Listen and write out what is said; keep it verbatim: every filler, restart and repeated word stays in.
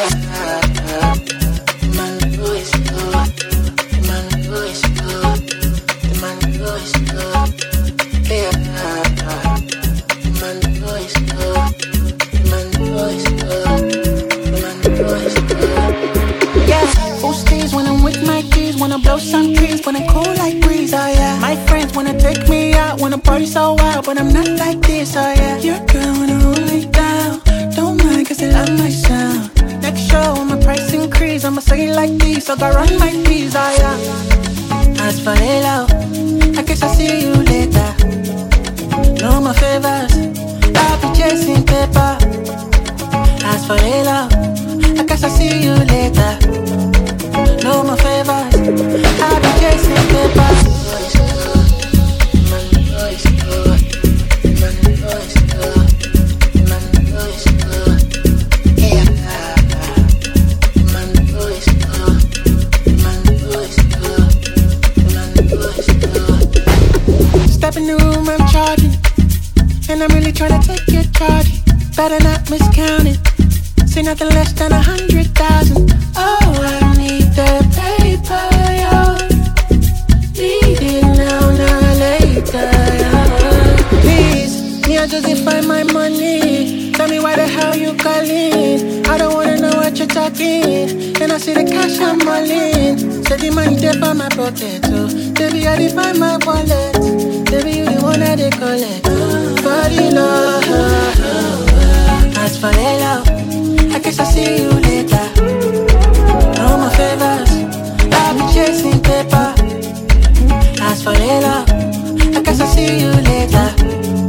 But I'm not like this, oh yeah. Your girl wanna hold me down. Don't mind cause they love my sound. Next show, I'ma price increase. I'ma say it like this, I gotta run my keys, oh yeah. As for hello, I guess I'll see you later. No more favors, I'll be chasing paper. As for hello, I guess I'll see you later. No more favors, I'll be chasing paper. In the room I'm charging, and I'm really trying to take your charge. Better not miscount it. Say nothing less than a hundred thousand. Oh, I need the paper, yo. Need it now, not later, yo. Please, me I just find my money. Tell me why the hell you calling. I don't wanna know what you're talking. And I see the cash I'm rolling. Say the money there for my pocket, so baby I define my wallet. Baby, you the one that they collect. For the love, as for the love, I guess I'll see you later. No more favors, I'll be chasing paper. As for the love, I guess I'll see you later.